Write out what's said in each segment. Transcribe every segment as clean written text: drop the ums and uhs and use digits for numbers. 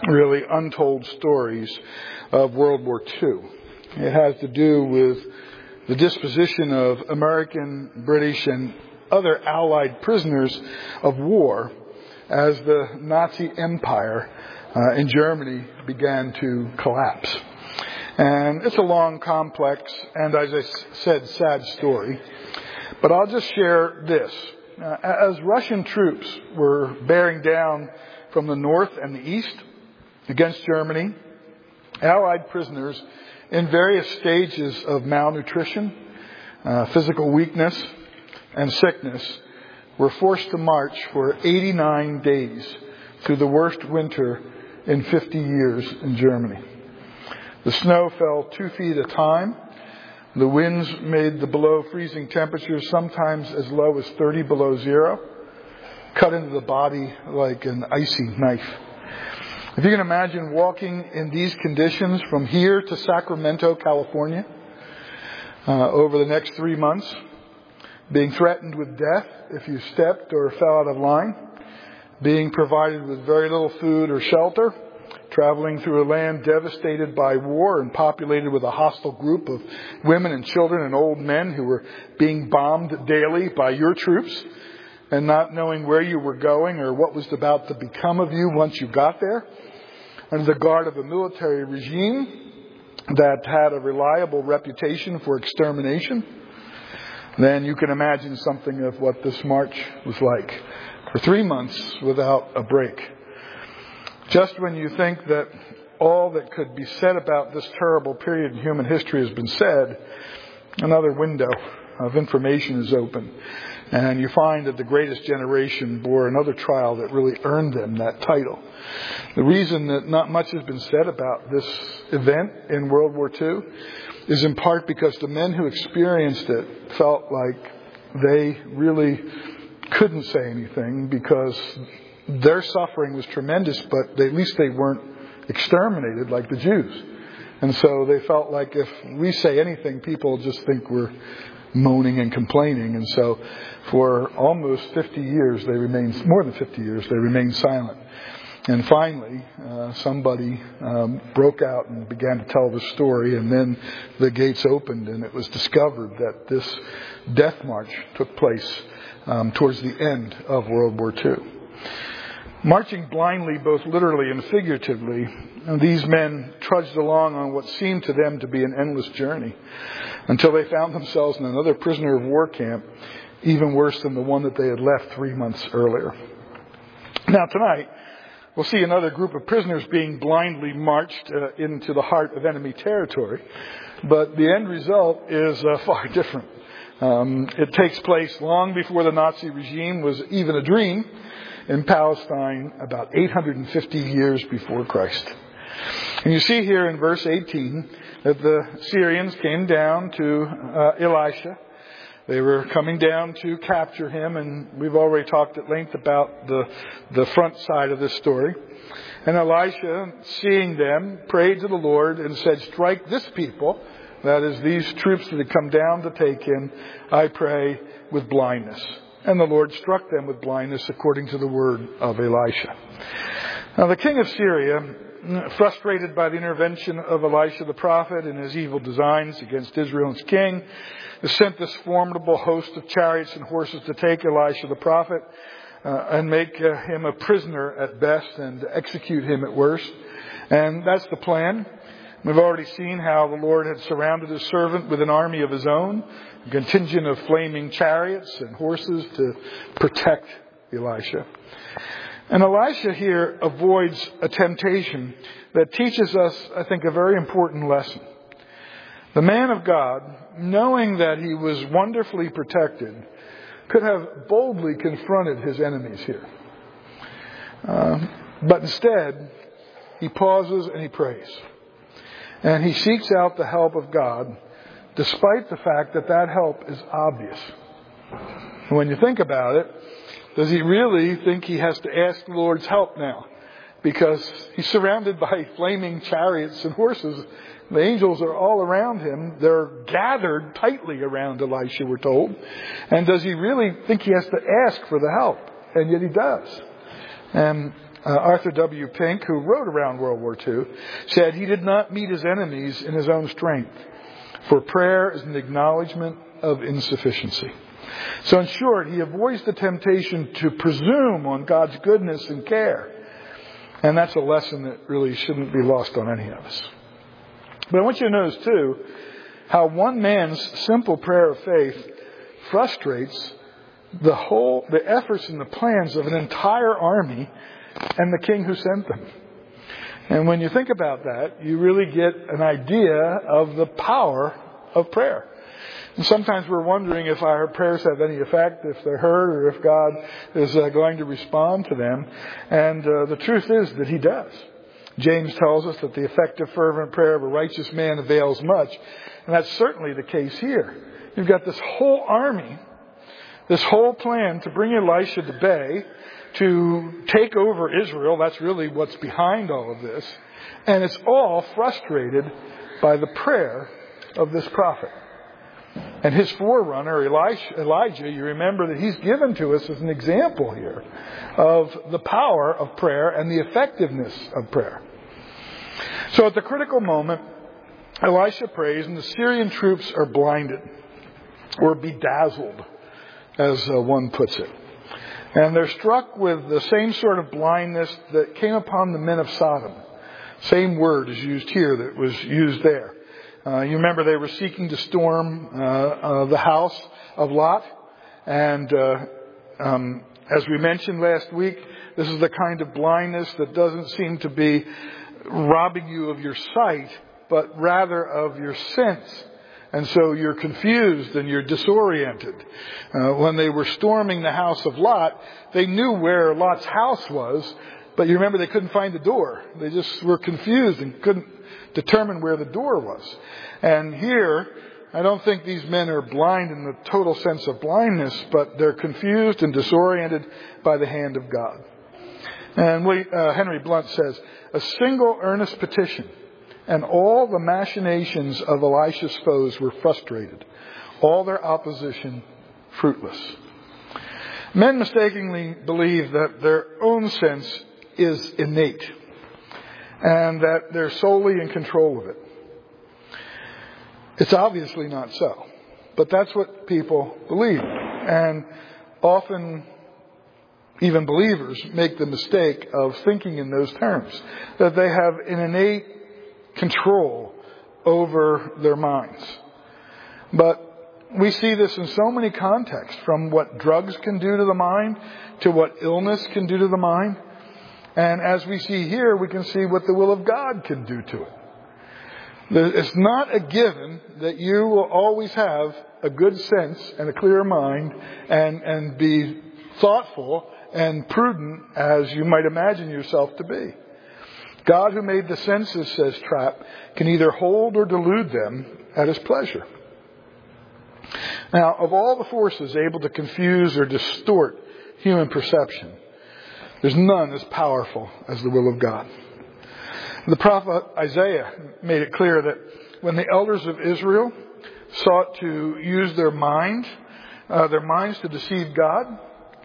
really untold stories of World War II. It has to do with the disposition of American, British, and other Allied prisoners of war as the Nazi Empire in Germany began to collapse. And it's a long, complex, and as I said, sad story. But I'll just share this. As Russian troops were bearing down from the north and the east against Germany, Allied prisoners in various stages of malnutrition, physical weakness, and sickness were forced to march for 89 days through the worst winter in 50 years in Germany. The snow fell 2 feet at a time. The winds made the below freezing temperatures sometimes as low as 30 below zero, cut into the body like an icy knife. If you can imagine walking in these conditions from here to Sacramento, California, over the next 3 months, being threatened with death if you stepped or fell out of line, being provided with very little food or shelter, traveling through a land devastated by war and populated with a hostile group of women and children and old men who were being bombed daily by your troops, and not knowing where you were going or what was about to become of you once you got there, under the guard of a military regime that had a reliable reputation for extermination, then you can imagine something of what this march was like for 3 months without a break. Just when you think that all that could be said about this terrible period in human history has been said, another window of information is open. And you find that the greatest generation bore another trial that really earned them that title. The reason that not much has been said about this event in World War II is in part because the men who experienced it felt like they really couldn't say anything because their suffering was tremendous, but at least they weren't exterminated like the Jews. And so they felt like if we say anything, people just think we're moaning and complaining. And so for almost 50 years, more than 50 years, they remained silent. And finally, somebody broke out and began to tell the story, and then the gates opened, and it was discovered that this death march took place towards the end of World War II. Marching blindly, both literally and figuratively, these men trudged along on what seemed to them to be an endless journey until they found themselves in another prisoner of war camp, even worse than the one that they had left 3 months earlier. Now tonight, we'll see another group of prisoners being blindly marched into the heart of enemy territory, but the end result is far different. It takes place long before the Nazi regime was even a dream, in Palestine about 850 years before Christ. And you see here in verse 18 that the Syrians came down to Elisha. They were coming down to capture him, and we've already talked at length about the front side of this story. And Elisha, seeing them, prayed to the Lord and said, "Strike this people," that is, these troops that had come down to take him, "I pray, with blindness." And the Lord struck them with blindness according to the word of Elisha. Now the king of Syria, frustrated by the intervention of Elisha the prophet and his evil designs against Israel and its king, sent this formidable host of chariots and horses to take Elisha the prophet and make him a prisoner at best and execute him at worst. And that's the plan. We've already seen how the Lord had surrounded his servant with an army of his own, a contingent of flaming chariots and horses to protect Elisha. And Elisha here avoids a temptation that teaches us, I think, a very important lesson. The man of God, knowing that he was wonderfully protected, could have boldly confronted his enemies here. But instead, he pauses and he prays. And he seeks out the help of God, despite the fact that that help is obvious. And when you think about it, does he really think he has to ask the Lord's help now? Because he's surrounded by flaming chariots and horses. The angels are all around him. They're gathered tightly around Elisha, we're told. And does he really think he has to ask for the help? And yet he does. And Arthur W. Pink, who wrote around World War II, said he did not meet his enemies in his own strength, for prayer is an acknowledgement of insufficiency. So in short, he avoids the temptation to presume on God's goodness and care. And that's a lesson that really shouldn't be lost on any of us. But I want you to notice, too, how one man's simple prayer of faith frustrates the efforts and the plans of an entire army and the king who sent them. And when you think about that, you really get an idea of the power of prayer. And sometimes we're wondering if our prayers have any effect, if they're heard, or if God is going to respond to them. And the truth is that He does. James tells us that the effective fervent prayer of a righteous man avails much. And that's certainly the case here. You've got this whole army, this whole plan to bring Elisha to bay, to take over Israel. That's really what's behind all of this. And it's all frustrated by the prayer of this prophet. And his forerunner, Elijah, you remember that he's given to us as an example here of the power of prayer and the effectiveness of prayer. So at the critical moment, Elisha prays and the Syrian troops are blinded or bedazzled, as one puts it. And they're struck with the same sort of blindness that came upon the men of Sodom. Same word is used here that was used there. You remember they were seeking to storm the house of Lot. And as we mentioned last week, this is the kind of blindness that doesn't seem to be robbing you of your sight, but rather of your sense. And so you're confused and you're disoriented. When they were storming the house of Lot, they knew where Lot's house was, but you remember they couldn't find the door. They just were confused and couldn't determine where the door was. And here, I don't think these men are blind in the total sense of blindness, but they're confused and disoriented by the hand of God. And Henry Blunt says, a single earnest petition, and all the machinations of Elisha's foes were frustrated, all their opposition fruitless. Men mistakenly believe that their own sense is innate and that they're solely in control of it. It's obviously not so, but that's what people believe. And often even believers make the mistake of thinking in those terms, that they have an innate control over their minds. But we see this in so many contexts, from what drugs can do to the mind to what illness can do to the mind. And as we see here, we can see what the will of God can do to it. It's not a given that you will always have a good sense and a clear mind and be thoughtful and prudent as you might imagine yourself to be. God, who made the senses, says Trapp, can either hold or delude them at His pleasure. Now, of all the forces able to confuse or distort human perception, there's none as powerful as the will of God. The prophet Isaiah made it clear that when the elders of Israel sought to use their minds to deceive God,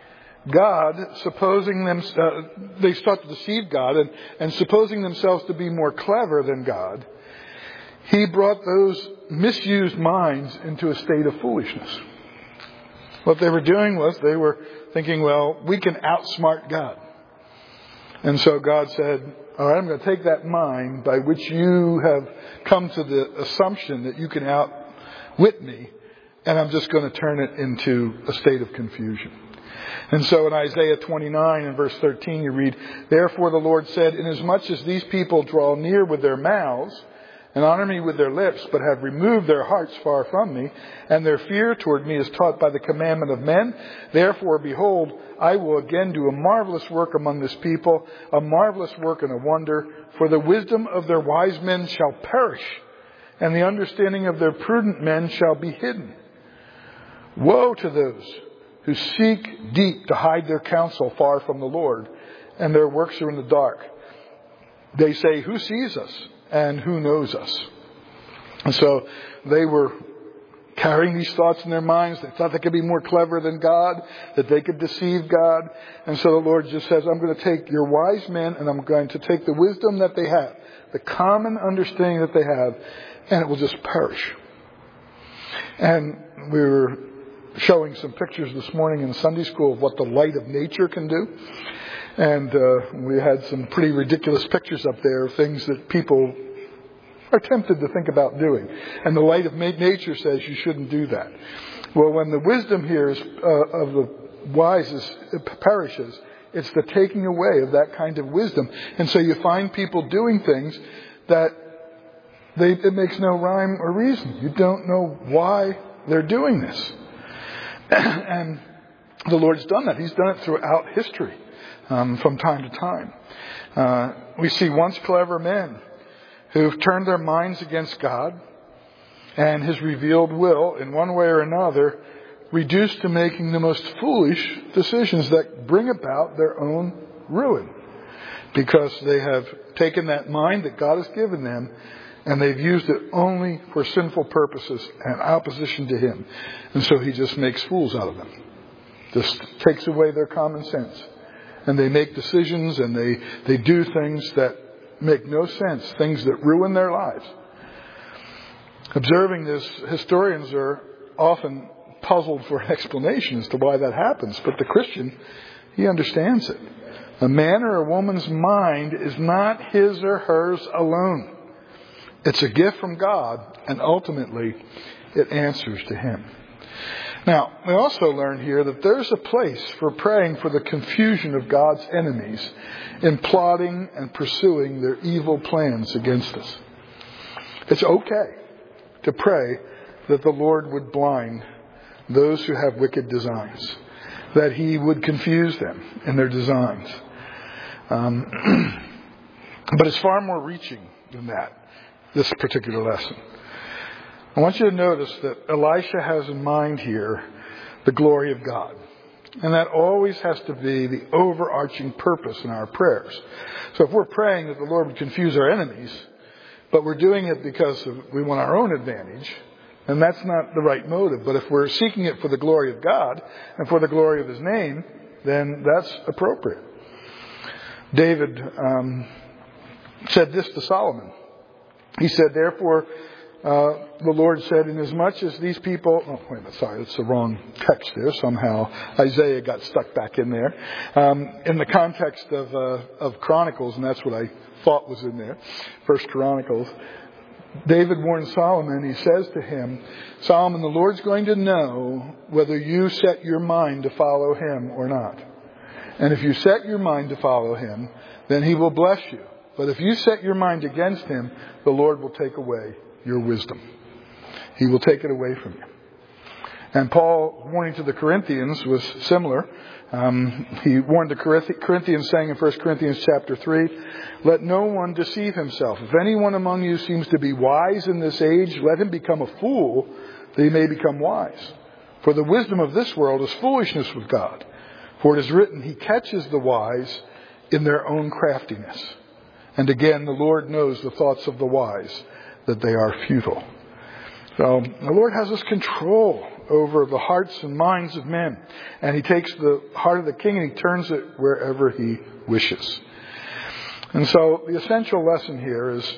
they sought to deceive God and supposing themselves to be more clever than God, He brought those misused minds into a state of foolishness. What they were doing was they were thinking, well, we can outsmart God. And so God said, all right, I'm going to take that mind by which you have come to the assumption that you can outwit me, and I'm just going to turn it into a state of confusion. And so in Isaiah 29 and verse 13 you read, therefore the Lord said, inasmuch as these people draw near with their mouths and honor me with their lips, but have removed their hearts far from me, and their fear toward me is taught by the commandment of men, therefore, behold, I will again do a marvelous work among this people, a marvelous work and a wonder, for the wisdom of their wise men shall perish, and the understanding of their prudent men shall be hidden. Woe to those who seek deep to hide their counsel far from the Lord, and their works are in the dark. They say, who sees us? And who knows us? And so they were carrying these thoughts in their minds. They thought they could be more clever than God, that they could deceive God. And so the Lord just says, I'm going to take your wise men and I'm going to take the wisdom that they have, the common understanding that they have, and it will just perish. And we were showing some pictures this morning in Sunday school of what the light of nature can do. And we had some pretty ridiculous pictures up there of things that people are tempted to think about doing. And the light of nature says you shouldn't do that. Well, when the wisdom here is, of the wise perishes, it's the taking away of that kind of wisdom. And so you find people doing things that it makes no rhyme or reason. You don't know why they're doing this. And the Lord's done that. He's done it throughout history, from time to time. We see once clever men who've turned their minds against God and His revealed will in one way or another, reduced to making the most foolish decisions that bring about their own ruin. Because they have taken that mind that God has given them and they've used it only for sinful purposes and opposition to Him. And so He just makes fools out of them. Just takes away their common sense. And they make decisions and they do things that make no sense, things that ruin their lives. Observing this, historians are often puzzled for an explanation as to why that happens. But the Christian, he understands it. A man or a woman's mind is not his or hers alone. It's a gift from God, and ultimately it answers to Him. Now, we also learn here that there's a place for praying for the confusion of God's enemies in plotting and pursuing their evil plans against us. It's okay to pray that the Lord would blind those who have wicked designs, that He would confuse them in their designs. But it's far more reaching than that, this particular lesson. I want you to notice that Elisha has in mind here the glory of God. And that always has to be the overarching purpose in our prayers. So if we're praying that the Lord would confuse our enemies, but we're doing it because we want our own advantage, then that's not the right motive. But if we're seeking it for the glory of God and for the glory of His name, then that's appropriate. David said this to Solomon. He said, therefore, the Lord said, inasmuch as these people... Oh, wait a minute, sorry, that's the wrong text there. Somehow Isaiah got stuck back in there. In the context of Chronicles, and that's what I thought was in there, First Chronicles, David warned Solomon, he says to him, Solomon, the Lord's going to know whether you set your mind to follow Him or not. And if you set your mind to follow Him, then He will bless you. But if you set your mind against Him, the Lord will take away your wisdom. He will take it away from you. And Paul, warning to the Corinthians, was similar. He warned the Corinthians, saying in 1 Corinthians chapter 3, let no one deceive himself. If anyone among you seems to be wise in this age, let him become a fool, that he may become wise. For the wisdom of this world is foolishness with God. For it is written, He catches the wise in their own craftiness. And again, the Lord knows the thoughts of the wise, that they are futile. So the Lord has this control over the hearts and minds of men. And He takes the heart of the king and He turns it wherever He wishes. And so the essential lesson here is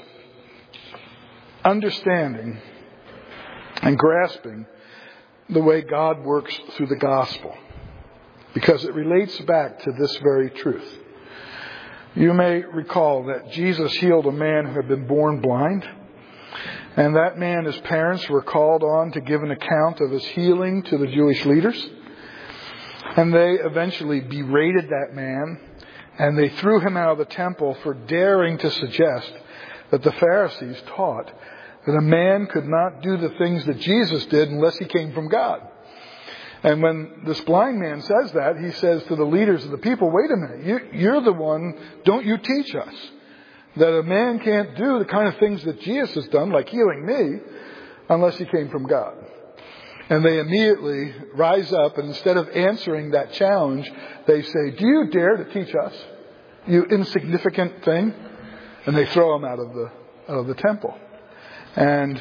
understanding and grasping the way God works through the gospel. Because it relates back to this very truth. You may recall that Jesus healed a man who had been born blind. And that man, his parents, were called on to give an account of his healing to the Jewish leaders. And they eventually berated that man. And they threw him out of the temple for daring to suggest that the Pharisees taught that a man could not do the things that Jesus did unless he came from God. And when this blind man says that, he says to the leaders of the people, wait a minute, you're the one, don't you teach us that a man can't do the kind of things that Jesus has done, like healing me, unless he came from God. And they immediately rise up, and instead of answering that challenge, they say, do you dare to teach us, you insignificant thing? And they throw him out of the temple. And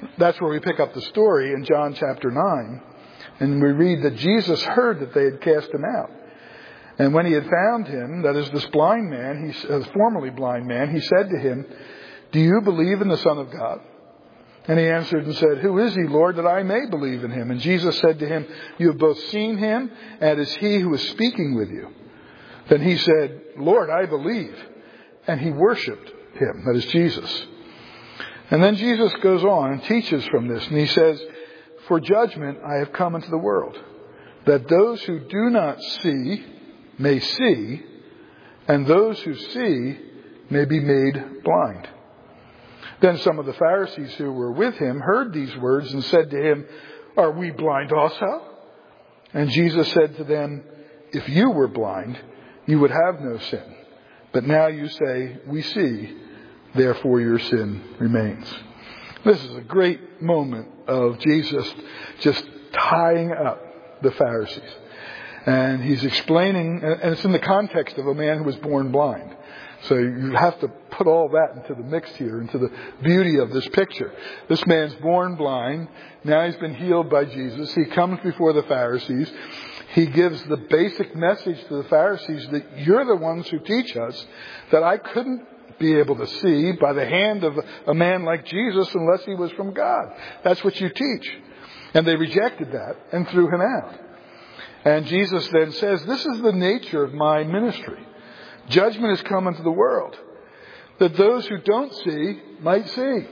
that's where we pick up the story in John chapter 9. And we read that Jesus heard that they had cast him out. And when he had found him, that is this blind man, formerly blind man, he said to him, "Do you believe in the Son of God?" And he answered and said, "Who is he, Lord, that I may believe in him?" And Jesus said to him, "You have both seen him, and it is he who is speaking with you." Then he said, "Lord, I believe." And he worshipped him, that is Jesus. And then Jesus goes on and teaches from this. And he says, "For judgment I have come into the world, that those who do not see may see, and those who see may be made blind." Then some of the Pharisees who were with him heard these words and said to him, "Are we blind also?" And Jesus said to them, "If you were blind, you would have no sin. But now you say, 'We see,' therefore your sin remains." This is a great moment of Jesus just tying up the Pharisees. And he's explaining, and it's in the context of a man who was born blind. So you have to put all that into the mix here, into the beauty of this picture. This man's born blind. Now he's been healed by Jesus. He comes before the Pharisees. He gives the basic message to the Pharisees that you're the ones who teach us that I couldn't be able to see by the hand of a man like Jesus unless he was from God. That's what you teach. And they rejected that and threw him out. And Jesus then says, "This is the nature of my ministry. Judgment has come into the world, that those who don't see might see."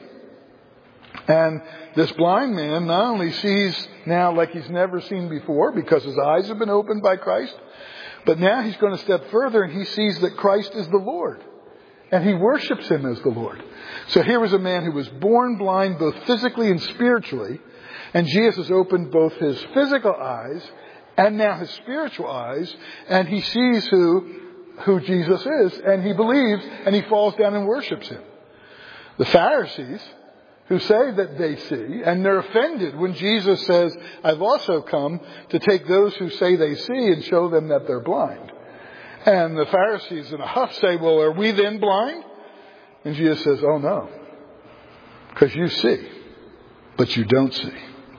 And this blind man not only sees now like he's never seen before because his eyes have been opened by Christ, but now he's going to step further and he sees that Christ is the Lord. And he worships him as the Lord. So here was a man who was born blind both physically and spiritually, and Jesus has opened both his physical eyes and now his spiritual eyes, and he sees who Jesus is, and he believes, and he falls down and worships him. The Pharisees, who say that they see, and they're offended when Jesus says, "I've also come to take those who say they see and show them that they're blind." And the Pharisees in a huff say, "Well, are we then blind?" And Jesus says, "Oh no, because you see, but you don't see.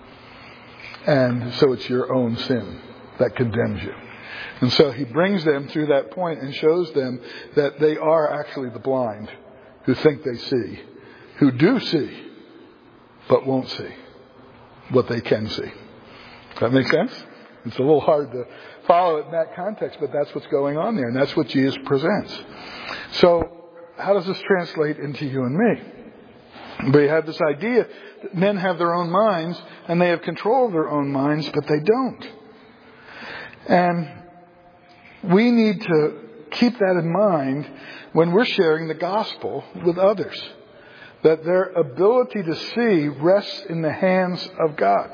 And so it's your own sin that condemns you." And so he brings them through that point and shows them that they are actually the blind who think they see, who do see, but won't see what they can see. Does that make sense? It's a little hard to follow it in that context, but that's what's going on there, and that's what Jesus presents. So how does this translate into you and me? We have this idea that men have their own minds, and they have control of their own minds, but they don't. And we need to keep that in mind when we're sharing the gospel with others, that their ability to see rests in the hands of God.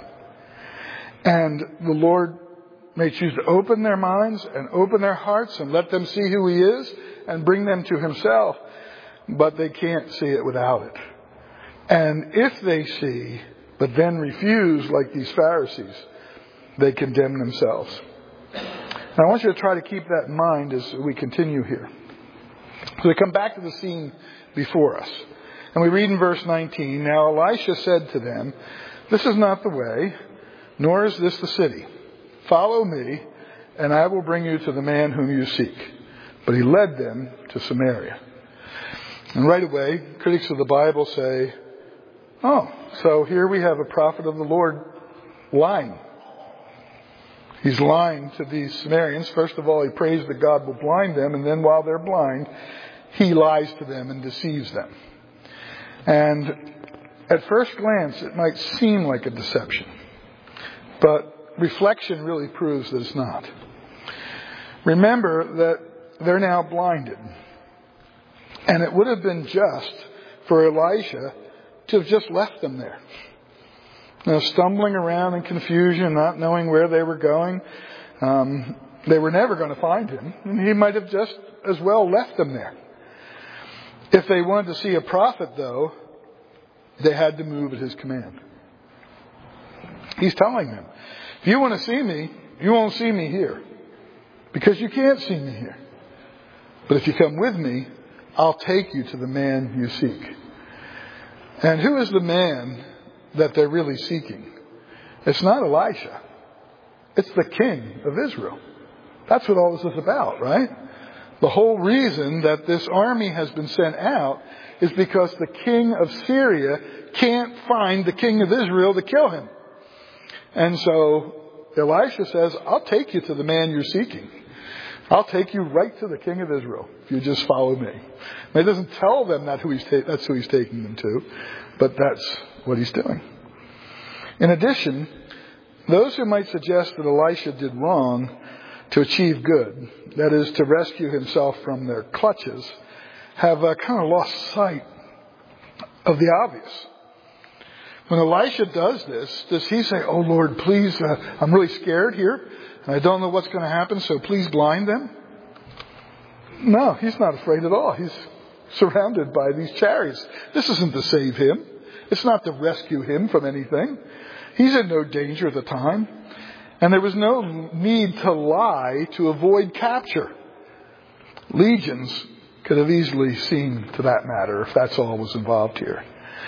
And the Lord may choose to open their minds and open their hearts and let them see who he is and bring them to himself, but they can't see it without it. And if they see, but then refuse like these Pharisees, they condemn themselves. Now, I want you to try to keep that in mind as we continue here. So we come back to the scene before us. And we read in verse 19, "Now Elisha said to them, 'This is not the way, nor is this the city. Follow me, and I will bring you to the man whom you seek.' But he led them to Samaria." And right away, critics of the Bible say, "Oh, so here we have a prophet of the Lord lying. He's lying to these Samaritans. First of all, he prays that God will blind them, and then while they're blind, he lies to them and deceives them." And at first glance, it might seem like a deception, but reflection really proves that it's not. Remember that they're now blinded. And it would have been just for Elisha to have just left them there. Stumbling around in confusion, not knowing where they were going. They were never going to find him. And he might have just as well left them there. If they wanted to see a prophet, though, they had to move at his command. He's telling them, if you want to see me, you won't see me here. Because you can't see me here. But if you come with me, I'll take you to the man you seek. And who is the man that they're really seeking. It's not Elisha. It's the king of Israel. That's what all this is about, right? The whole reason that this army has been sent out is because the king of Syria can't find the king of Israel to kill him. And so Elisha says, I'll take you to the man you're seeking. I'll take you right to the king of Israel if you just follow me. Now, he doesn't tell them that's who he's taking them to, but that's what he's doing. In addition, those who might suggest that Elisha did wrong to achieve good, that is, to rescue himself from their clutches, have kind of lost sight of the obvious. When Elisha does this, does he say, oh Lord, please, I'm really scared here, and I don't know what's going to happen, so please blind them? No, he's not afraid at all. He's surrounded by these chariots. This isn't to save him. It's not to rescue him from anything. He's in no danger at the time. And there was no need to lie to avoid capture. Legions could have easily seen to that matter if that's all was involved here.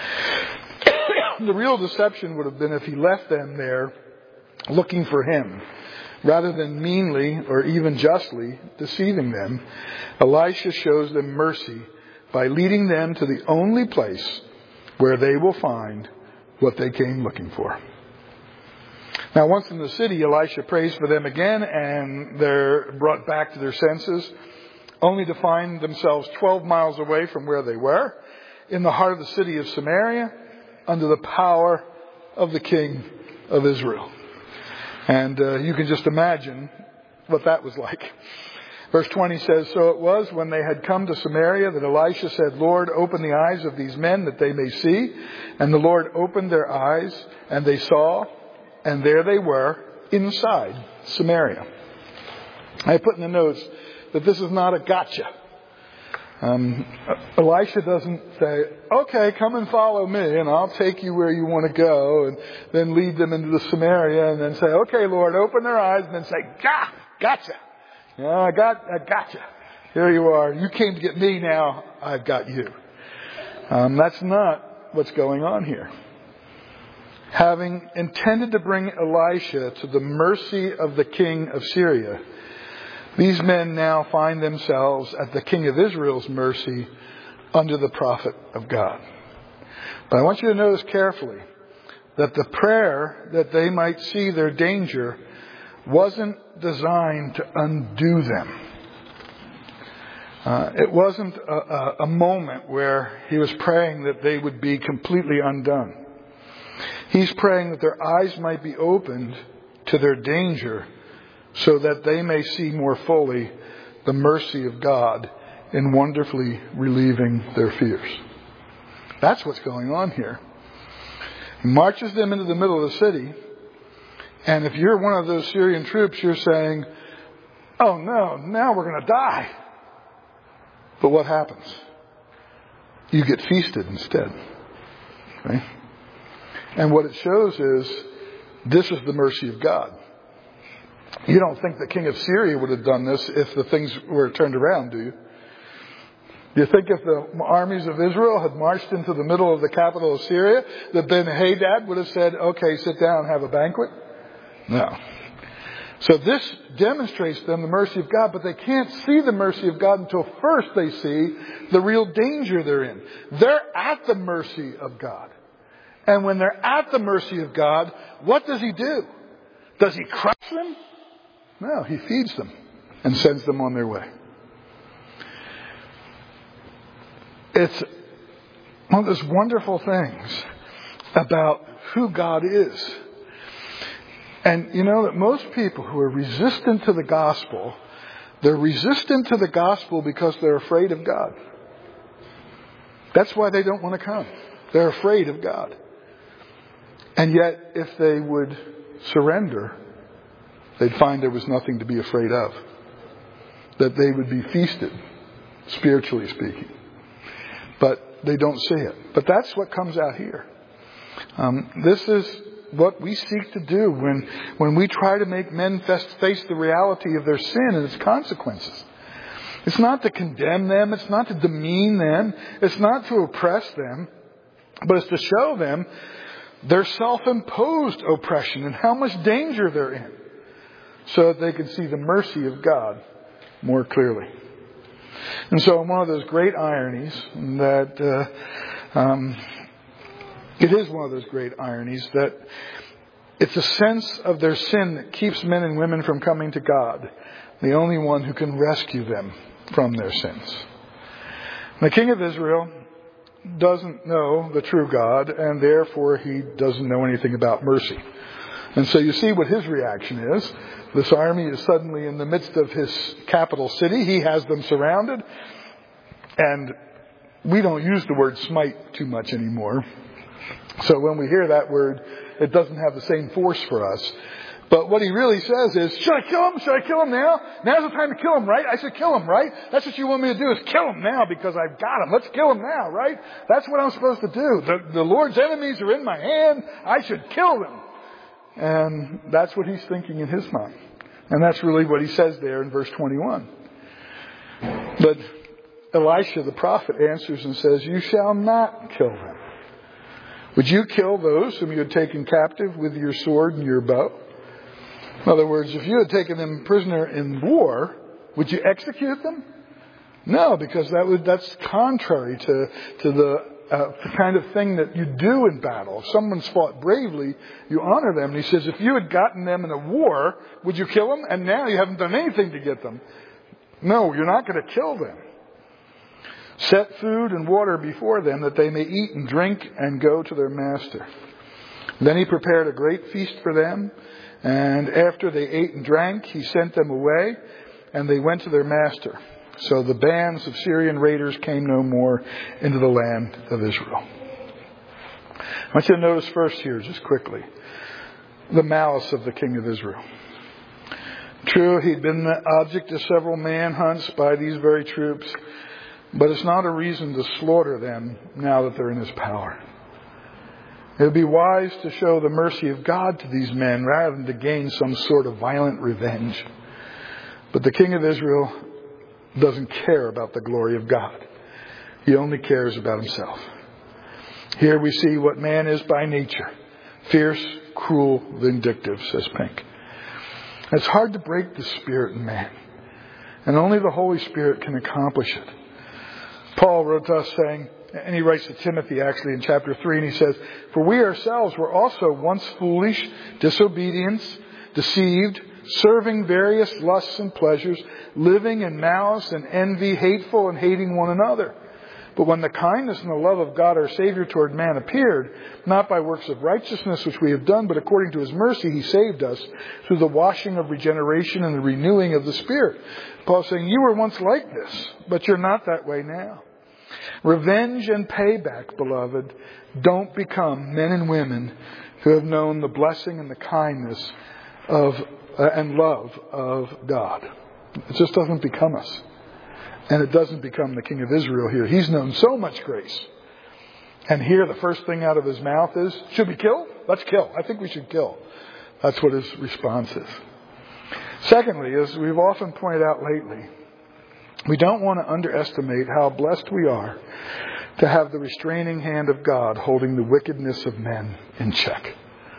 The real deception would have been if he left them there looking for him. Rather than meanly or even justly deceiving them, Elisha shows them mercy by leading them to the only place where they will find what they came looking for. Now, once in the city, Elisha prays for them again, and they're brought back to their senses, only to find themselves 12 miles away from where they were, in the heart of the city of Samaria, under the power of the king of Israel. And you can just imagine what that was like. Verse 20 says, so it was when they had come to Samaria that Elisha said, Lord, open the eyes of these men that they may see. And the Lord opened their eyes, and they saw, and there they were inside Samaria. I put in the notes that this is not a gotcha. Elisha doesn't say, okay, come and follow me and I'll take you where you want to go, and then lead them into the Samaria and then say, okay, Lord, open their eyes, and then say, gotcha. I gotcha. Here you are. You came to get me, now I've got you. That's not what's going on here. Having intended to bring Elisha to the mercy of the king of Syria, these men now find themselves at the king of Israel's mercy under the prophet of God. But I want you to notice carefully that the prayer that they might see their danger wasn't designed to undo them. It wasn't a moment where he was praying that they would be completely undone. He's praying that their eyes might be opened to their danger so that they may see more fully the mercy of God in wonderfully relieving their fears. That's what's going on here. He marches them into the middle of the city, and if you're one of those Syrian troops, you're saying, oh no, now we're going to die. But what happens? You get feasted instead. Okay? And what it shows is this is the mercy of God. You don't think the king of Syria would have done this if the things were turned around, do you? Do you think if the armies of Israel had marched into the middle of the capital of Syria, that Ben-Hadad would have said, okay, sit down and have a banquet? No. So this demonstrates to them the mercy of God, but they can't see the mercy of God until first they see the real danger they're in. They're at the mercy of God. And when they're at the mercy of God, what does he do? Does he crush them? No, he feeds them and sends them on their way. It's one of those wonderful things about who God is. And you know that most people who are resistant to the gospel, they're resistant to the gospel because they're afraid of God. That's why they don't want to come. They're afraid of God. And yet, if they would surrender, they'd find there was nothing to be afraid of. That they would be feasted, spiritually speaking. But they don't see it. But that's what comes out here. This is what we seek to do when we try to make men face the reality of their sin and its consequences. It's not to condemn them. It's not to demean them. It's not to oppress them. But it's to show them their self-imposed oppression and how much danger they're in, so that they can see the mercy of God more clearly. And so one of those great ironies that it is one of those great ironies that it's a sense of their sin that keeps men and women from coming to God, the only one who can rescue them from their sins. The king of Israel doesn't know the true God, and therefore he doesn't know anything about mercy. And so you see what his reaction is. This army is suddenly in the midst of his capital city. He has them surrounded. And we don't use the word smite too much anymore. So when we hear that word, it doesn't have the same force for us. But what he really says is, should I kill him? Should I kill him now? Now's the time to kill him, right? I said kill him, right? That's what you want me to do, is kill him now because I've got him. Let's kill him now, right? That's what I'm supposed to do. The Lord's enemies are in my hand. I should kill them. And that's what he's thinking in his mind. And that's really what he says there in verse 21. But Elisha the prophet answers and says, you shall not kill them. Would you kill those whom you had taken captive with your sword and your bow? In other words, if you had taken them prisoner in war, would you execute them? No, because that's contrary to the kind of thing that you do in battle. If someone's fought bravely, you honor them. And he says, if you had gotten them in a war, would you kill them? And now you haven't done anything to get them. No, you're not going to kill them. Set food and water before them that they may eat and drink and go to their master. Then he prepared a great feast for them. And after they ate and drank, he sent them away and they went to their master. So the bands of Syrian raiders came no more into the land of Israel. I want you to notice first here, just quickly, the malice of the king of Israel. True, he'd been the object of several manhunts by these very troops, but it's not a reason to slaughter them now that they're in his power. It would be wise to show the mercy of God to these men rather than to gain some sort of violent revenge. But the king of Israel doesn't care about the glory of God. He only cares about himself. Here we see what man is by nature. Fierce, cruel, vindictive, says Pink. It's hard to break the spirit in man. And only the Holy Spirit can accomplish it. Paul wrote to us saying, and he writes to Timothy actually in chapter 3, and he says, for we ourselves were also once foolish, disobedient, deceived, serving various lusts and pleasures, living in malice and envy, hateful and hating one another. But when the kindness and the love of God our Savior toward man appeared, not by works of righteousness which we have done, but according to his mercy he saved us through the washing of regeneration and the renewing of the Spirit. Paul's saying, you were once like this, but you're not that way now. Revenge and payback, beloved, don't become men and women who have known the blessing and the kindness of and love of God. It just doesn't become us. And it doesn't become the king of Israel here. He's known so much grace. And here the first thing out of his mouth is, should we kill? Let's kill. I think we should kill. That's what his response is. Secondly, as we've often pointed out lately, we don't want to underestimate how blessed we are to have the restraining hand of God holding the wickedness of men in check.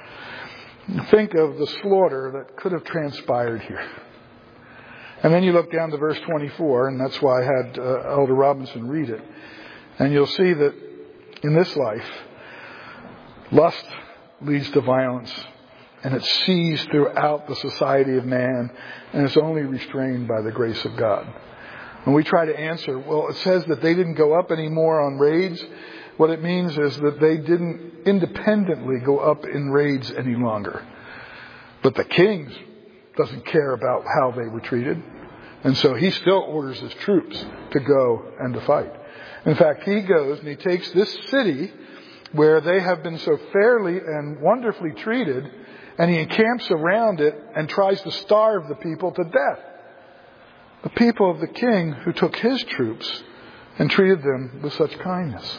Think of the slaughter that could have transpired here. And then you look down to verse 24, and that's why I had Elder Robinson read it. And you'll see that in this life, lust leads to violence, and it's seized throughout the society of man, and it's only restrained by the grace of God. When we try to answer, well, it says that they didn't go up anymore on raids. What it means is that they didn't independently go up in raids any longer. But the king doesn't care about how they were treated. And so he still orders his troops to go and to fight. In fact, he goes and he takes this city where they have been so fairly and wonderfully treated, and he encamps around it and tries to starve the people to death. The people of the king who took his troops and treated them with such kindness.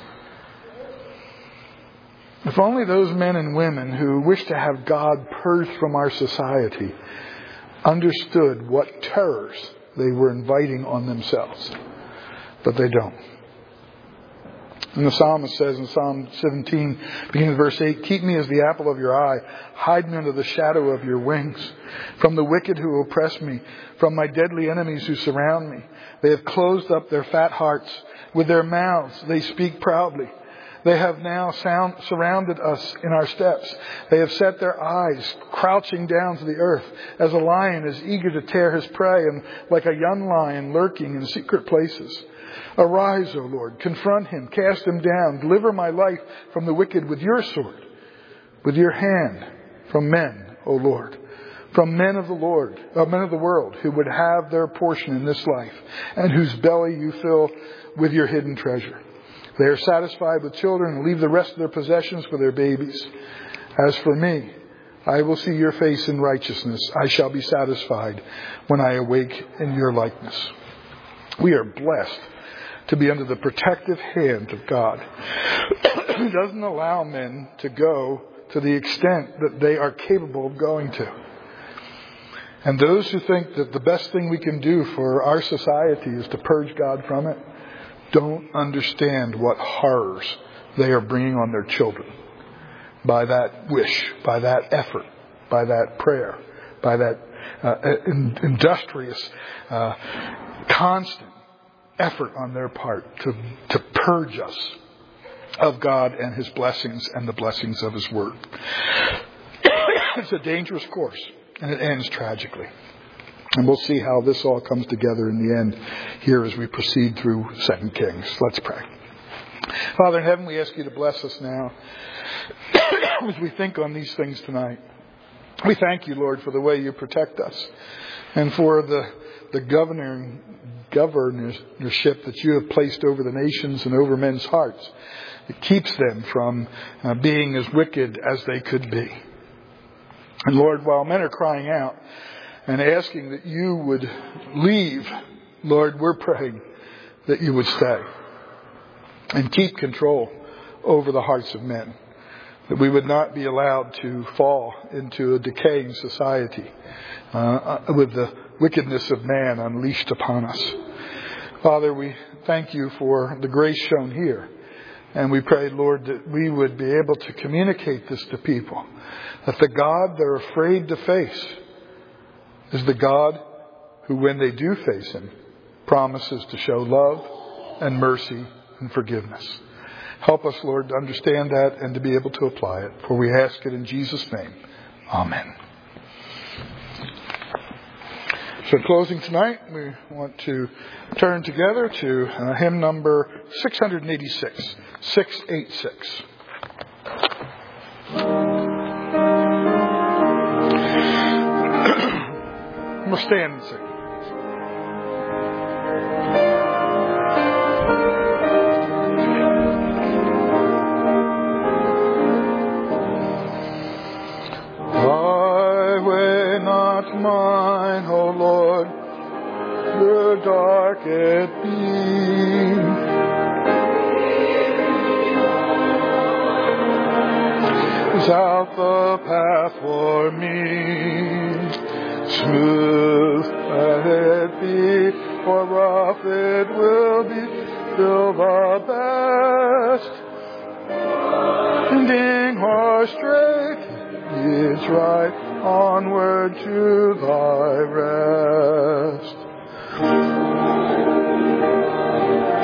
If only those men and women who wish to have God purged from our society understood what terrors they were inviting on themselves. But they don't. And the psalmist says in Psalm 17, beginning of verse 8, keep me as the apple of your eye. Hide me under the shadow of your wings. From the wicked who oppress me, from my deadly enemies who surround me. They have closed up their fat hearts. With their mouths they speak proudly. They have now surrounded us in our steps. They have set their eyes crouching down to the earth, as a lion is eager to tear his prey, and like a young lion lurking in secret places. Arise, O Lord, confront him, cast him down, deliver my life from the wicked with your sword, with your hand, from men, O Lord, from men of the world who would have their portion in this life, and whose belly you fill with your hidden treasure. They are satisfied with children and leave the rest of their possessions for their babies. As for me, I will see your face in righteousness. I shall be satisfied when I awake in your likeness. We are blessed to be under the protective hand of God, who doesn't allow men to go to the extent that they are capable of going to. And those who think that the best thing we can do for our society is to purge God from it, don't understand what horrors they are bringing on their children by that wish, by that effort, by that prayer, by that industrious, constant effort on their part to purge us of God and His blessings and the blessings of His Word. It's a dangerous course, and it ends tragically. And we'll see how this all comes together in the end here as we proceed through 2 Kings. Let's pray. Father in heaven, we ask you to bless us now as we think on these things tonight. We thank you, Lord, for the way you protect us and for the governorship that you have placed over the nations and over men's hearts. It keeps them from being as wicked as they could be. And Lord, while men are crying out and asking that you would leave, Lord, we're praying that you would stay and keep control over the hearts of men, that we would not be allowed to fall into a decaying society with the wickedness of man unleashed upon us. Father, we thank you for the grace shown here. And we pray, Lord, that we would be able to communicate this to people, that the God they're afraid to face is the God who, when they do face Him, promises to show love and mercy and forgiveness. Help us, Lord, to understand that and to be able to apply it. For we ask it in Jesus' name. Amen. So closing tonight, we want to turn together to hymn number 686, 686. We'll stand and sing. Thy way not mine, O Lord, the dark it be. Out the path for me, smooth let it be, or rough it will be, still the best. Bending or straight, it's right, onward to thy rest.